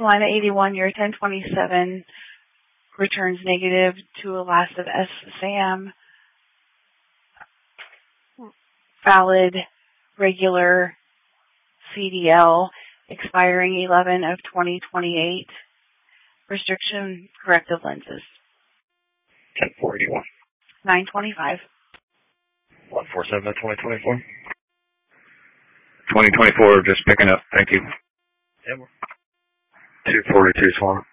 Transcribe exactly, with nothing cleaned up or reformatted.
Salina eighty-one, year ten twenty-seven, returns negative to a last of S. Sam. Valid, regular C D L, expiring eleven of twenty twenty-eight. Restriction, corrective lenses. ten four eighty-one. nine twenty-five. one four seven of twenty twenty-four. twenty twenty-four, just picking up. Thank you. two forty-two, Swan.